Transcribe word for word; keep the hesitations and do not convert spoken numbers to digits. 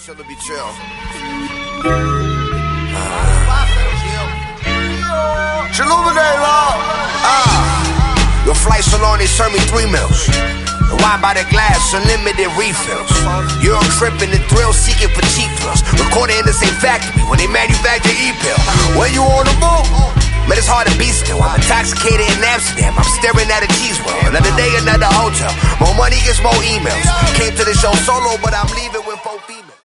Chill to be chill. Illuminate, love. Ah, your flight so long they serve me three meals. The wine by the glass, unlimited refills. You're a crip in the thrill, seeking for cheap thrills. Recorded in the same factory where they manufacture e-pill. When you on the move, man, it's hard to be still. I'm intoxicated in Amsterdam, I'm staring at a cheese world. Another day, another hotel. More money gets more emails. Came to the show solo, but I'm leaving.